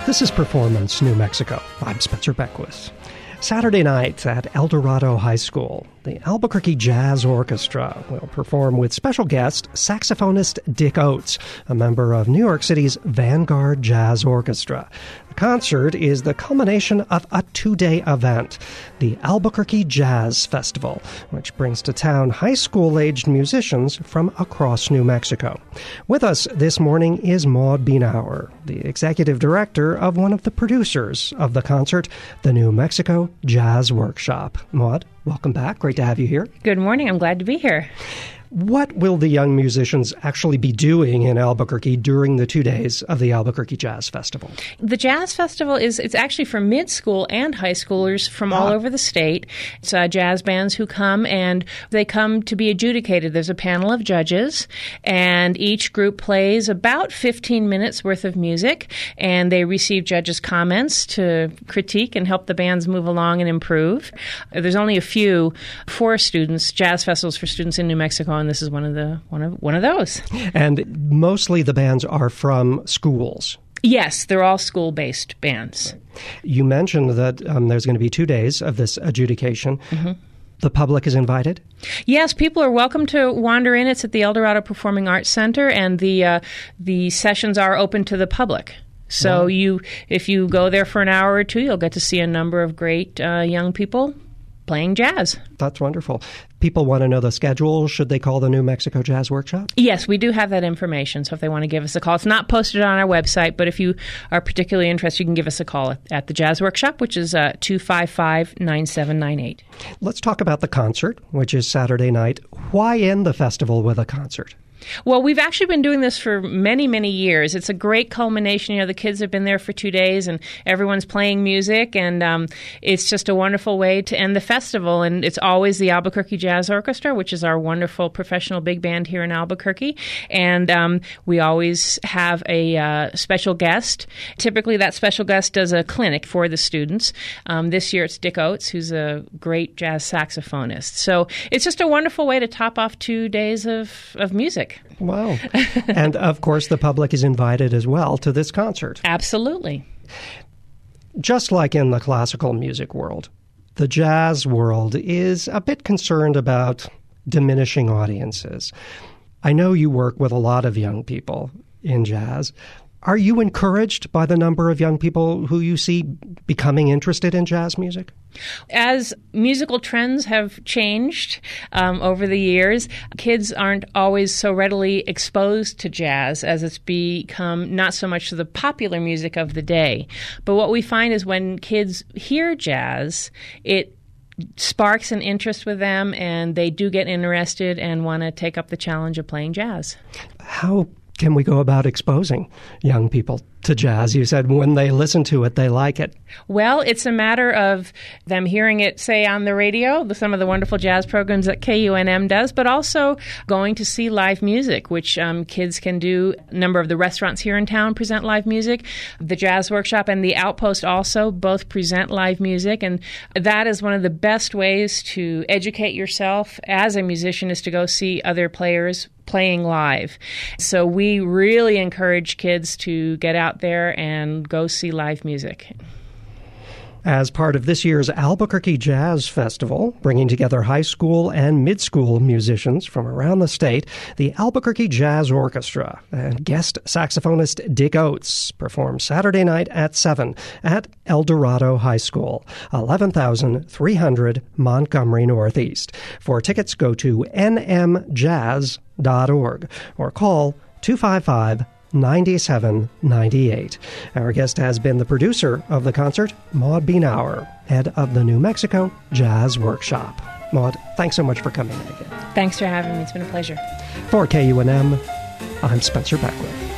This is Performance New Mexico. I'm Spencer Beckwith. Saturday night at El Dorado High School, the Albuquerque Jazz Orchestra will perform with special guest saxophonist Dick Oatts, a member of New York City's Vanguard Jazz Orchestra. The concert is the culmination of a two-day event, the Albuquerque Jazz Festival, which brings to town high school-aged musicians from across New Mexico. With us this morning is Maud Bienauer, the executive director of one of the producers of the concert, the New Mexico Jazz Workshop. Maud, welcome back. Great to have you here. Good morning. I'm glad to be here. What will the young musicians actually be doing in Albuquerque during the 2 days of the Albuquerque Jazz Festival? The Jazz Festival it's actually for mid-school and high schoolers from all over the state. It's jazz bands who come, and they come to be adjudicated. There's a panel of judges, and each group plays about 15 minutes worth of music, and they receive judges' comments to critique and help the bands move along and improve. There's only a few for students, jazz festivals for students in New Mexico, and this is one of those. And mostly the bands are from schools. Yes, they're all school-based bands. You mentioned that there's going to be 2 days of this adjudication. Mm-hmm. The public is invited? Yes, people are welcome to wander in. It's at the El Dorado Performing Arts Center, and the sessions are open to the public. So if you go there for an hour or two, you'll get to see a number of great young people playing jazz. That's wonderful. People want to know the schedule. Should they call the New Mexico Jazz Workshop? Yes, we do have that information. So if they want to give us a call, it's not posted on our website, but if you are particularly interested, you can give us a call at the Jazz Workshop, which is 255-9798. Let's talk about the concert, which is Saturday night. Why end the festival with a concert? Well, we've actually been doing this for many, many years. It's a great culmination. You know, the kids have been there for 2 days, and everyone's playing music, and it's just a wonderful way to end the festival. And it's always the Albuquerque Jazz Orchestra, which is our wonderful professional big band here in Albuquerque. And we always have a special guest. Typically, that special guest does a clinic for the students. This year, it's Dick Oatts, who's a great jazz saxophonist. So it's just a wonderful way to top off 2 days of music. Wow. And, of course, the public is invited as well to this concert. Absolutely. Just like in the classical music world, the jazz world is a bit concerned about diminishing audiences. I know you work with a lot of young people in jazz. Are you encouraged by the number of young people who you see becoming interested in jazz music? As musical trends have changed over the years, kids aren't always so readily exposed to jazz as it's become not so much the popular music of the day. But what we find is when kids hear jazz, it sparks an interest with them, and they do get interested and want to take up the challenge of playing jazz. How can we go about exposing young people to jazz? You said when they listen to it, they like it. Well, it's a matter of them hearing it, say, on the radio, some of the wonderful jazz programs that KUNM does, but also going to see live music, which kids can do. A number of the restaurants here in town present live music. The Jazz Workshop and the Outpost also both present live music, and that is one of the best ways to educate yourself as a musician, is to go see other players playing live. So we really encourage kids to get out there and go see live music. As part of this year's Albuquerque Jazz Festival, bringing together high school and mid-school musicians from around the state, the Albuquerque Jazz Orchestra and guest saxophonist Dick Oatts perform Saturday night at 7 at El Dorado High School, 11,300 Montgomery Northeast. For tickets, go to nmjazz.org or call 255-9798. Our guest has been the producer of the concert, Maud Bienauer, head of the New Mexico Jazz Workshop. Maud, thanks so much for coming in again. Thanks for having me. It's been a pleasure. For KUNM, I'm Spencer Beckwith.